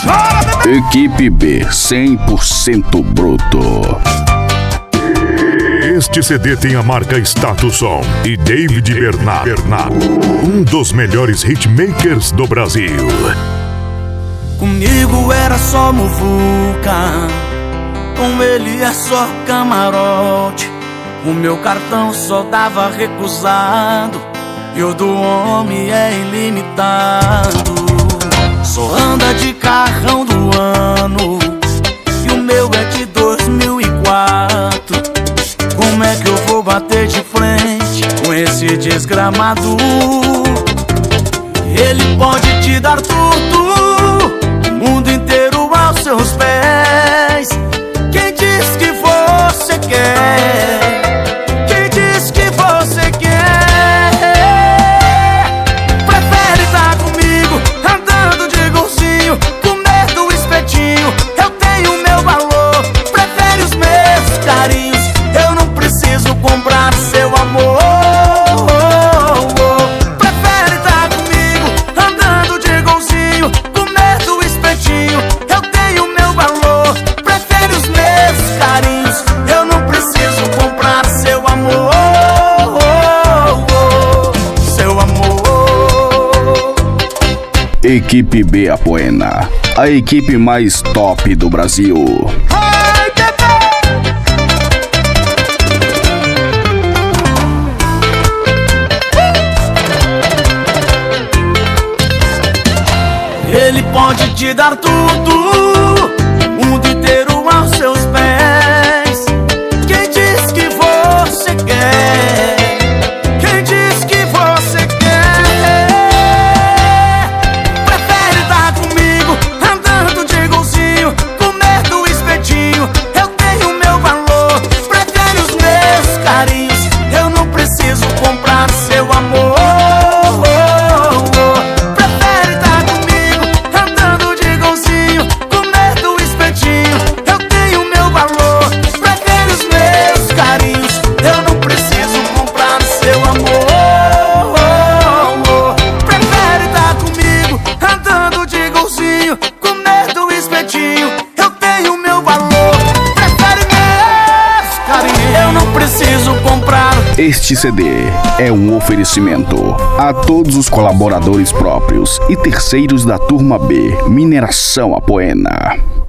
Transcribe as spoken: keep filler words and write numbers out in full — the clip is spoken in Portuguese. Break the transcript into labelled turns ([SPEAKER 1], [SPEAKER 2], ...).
[SPEAKER 1] Equipe B, cem por cento bruto.
[SPEAKER 2] Este C D tem a marca Status Som e David Bernard, Bernard, um dos melhores hitmakers do Brasil.
[SPEAKER 3] Comigo era só muvuca, com ele é só camarote. O meu cartão só dava recusado e o do homem é ilimitado. Só anda de carrão do ano e o meu é de dois mil e quatro. Como é que eu vou bater de frente com esse desgramado? Ele pode te dar tudo, o mundo inteiro aos seus pés. Quem diz que você quer? Quem diz que você quer? Prefere estar comigo, andando de golzinho, comer do espetinho. Eu tenho meu valor, prefere os meus carinhos. Eu não preciso comprar seu amor. Prefere estar comigo, andando de golzinho, comer do espetinho. Eu tenho meu valor, prefere os meus carinhos. Eu não preciso comprar seu amor. Seu amor.
[SPEAKER 1] Equipe B Apoena, a equipe mais top do Brasil.
[SPEAKER 3] Ele pode te dar tudo, o mundo inteiro aos seus pés. Quem diz que você quer? Quem diz que você quer? Prefere estar comigo, andando de golzinho, comer do espetinho. Eu tenho meu valor, prefere os meus carinhos. Eu não preciso comprar seu amor.
[SPEAKER 1] Este C D é um oferecimento a todos os colaboradores próprios e terceiros da Turma B Mineração Apoena.